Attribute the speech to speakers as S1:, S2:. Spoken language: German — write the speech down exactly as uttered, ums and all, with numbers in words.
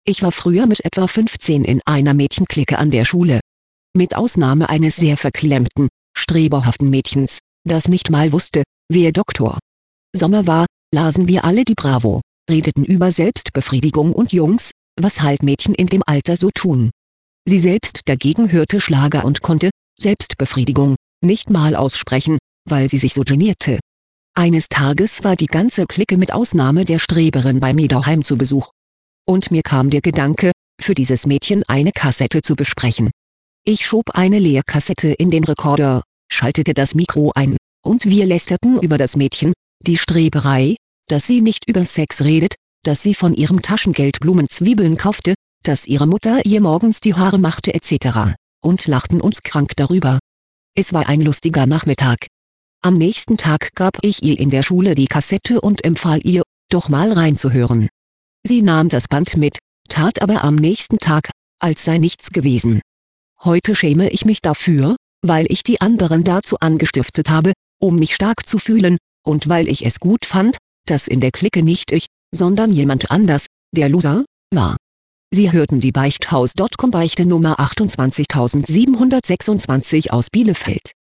S1: Ich war früher mit etwa fünfzehn in einer Mädchenklicke an der Schule. Mit Ausnahme eines sehr verklemmten, streberhaften Mädchens, das nicht mal wusste, wer Doktor Sommer war, lasen wir alle die Bravo, redeten über Selbstbefriedigung und Jungs, was halt Mädchen in dem Alter so tun. Sie selbst dagegen hörte Schlager und konnte Selbstbefriedigung nicht mal aussprechen, weil sie sich so genierte. Eines Tages war die ganze Clique mit Ausnahme der Streberin bei mir daheim zu Besuch. Und mir kam der Gedanke, für dieses Mädchen eine Kassette zu besprechen. Ich schob eine Leerkassette in den Rekorder, schaltete das Mikro ein, und wir lästerten über das Mädchen, die Streberei, dass sie nicht über Sex redet, dass sie von ihrem Taschengeld Blumenzwiebeln kaufte, dass ihre Mutter ihr morgens die Haare machte et cetera, und lachten uns krank darüber. Es war ein lustiger Nachmittag. Am nächsten Tag gab ich ihr in der Schule die Kassette und empfahl ihr, doch mal reinzuhören. Sie nahm das Band mit, tat aber am nächsten Tag, als sei nichts gewesen. Heute schäme ich mich dafür, weil ich die anderen dazu angestiftet habe, um mich stark zu fühlen, und weil ich es gut fand, dass in der Clique nicht ich, sondern jemand anders, der Loser, war. Sie hörten die Beichthaus Punkt com Beichte Nummer achtundzwanzigtausendsiebenhundertsechsundzwanzig aus Bielefeld.